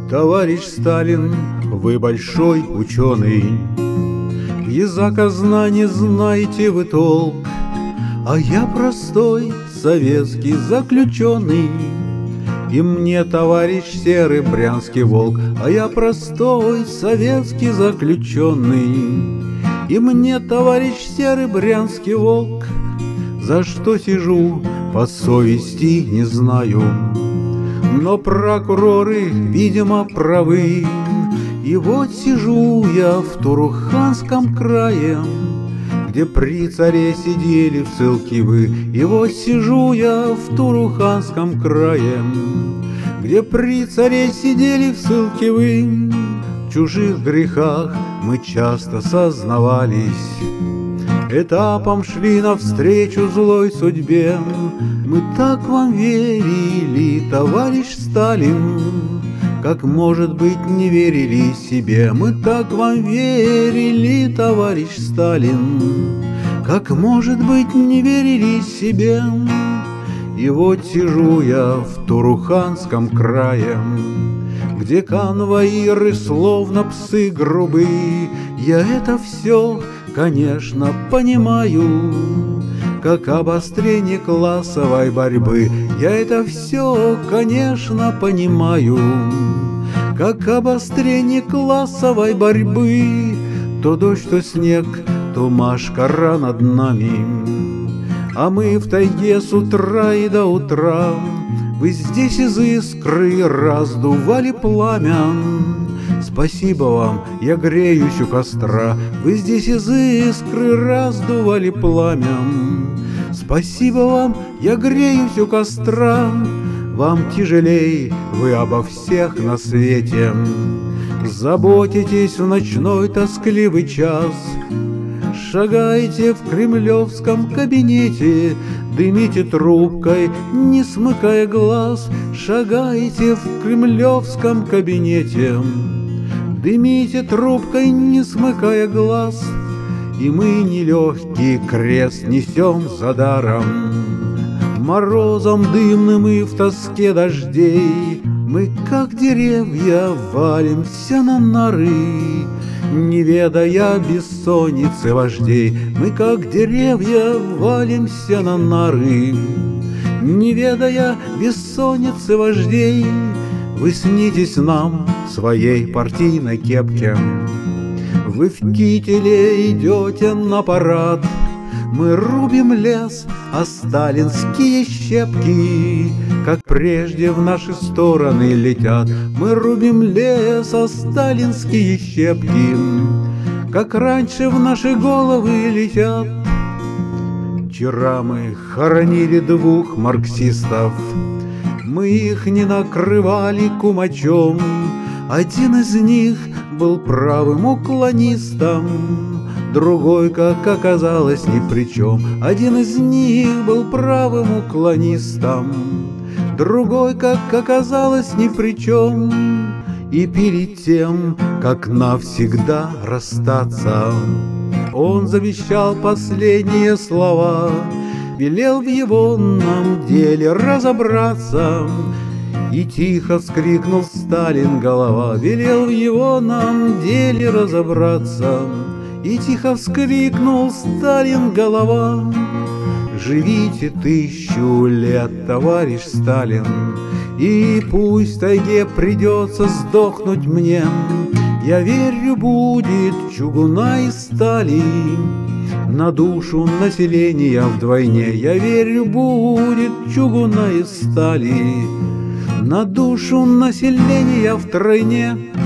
Товарищ Сталин, вы большой ученый, языка знаний знаете вы толк, а я простой советский заключенный. И мне, товарищ серый брянский волк, а я простой советский заключенный. И мне, товарищ серый брянский волк, за что сижу, по совести не знаю. Но прокуроры, видимо, правы. И вот сижу я в Туруханском крае, где при царе сидели в ссылке вы. И вот сижу я в Туруханском крае, где при царе сидели в ссылке вы. В чужих грехах мы часто сознавались, этапом шли навстречу злой судьбе. Мы так вам верили, товарищ Сталин, как, может быть, не верили себе. Мы так вам верили, товарищ Сталин, как, может быть, не верили себе. И вот сижу я в Туруханском крае, где конвоиры словно псы грубые. Я это все, конечно, понимаю, как обострение классовой борьбы. Я это все, конечно, понимаю, как обострение классовой борьбы. То дождь, то снег, то машкара над нами, а мы в тайге с утра и до утра. Вы здесь из искры раздували пламя, спасибо вам, я греюсь у костра. Вы здесь из искры раздували пламя, спасибо вам, я греюсь у костра. Вам тяжелей, вы обо всех на свете заботитесь в ночной тоскливый час. Шагаете в кремлевском кабинете, дымите трубкой, не смыкая глаз. Шагаете в кремлевском кабинете, дымите трубкой, не смыкая глаз. И мы нелегкий крест несем за даром, морозом дымным и в тоске дождей. Мы, как деревья, валимся на норы, не ведая бессонницы вождей. Мы, как деревья, валимся на норы, не ведая бессонницы вождей. Вы снитесь нам в своей партийной кепке, вы в кителе идете на парад. Мы рубим лес, а сталинские щепки, как прежде, в наши стороны летят. Мы рубим лес, а сталинские щепки, как раньше, в наши головы летят. Вчера мы хоронили двух марксистов, мы их не накрывали кумачом. Один из них был правым уклонистом, другой, как оказалось, ни при чем. Один из них был правым уклонистом, другой, как оказалось, ни при чем. И перед тем, как навсегда расстаться, он завещал последние слова, велел в его нам деле разобраться. И тихо вскрикнул Сталин голова, велел в его нам деле разобраться. И тихо вскрикнул Сталин голова. Живите 1000 лет, товарищ Сталин, и пусть в тайге придется сдохнуть мне. Я верю, будет чугуна и стали на душу населения вдвойне. Я верю, будет чугуна и стали на душу населения втройне.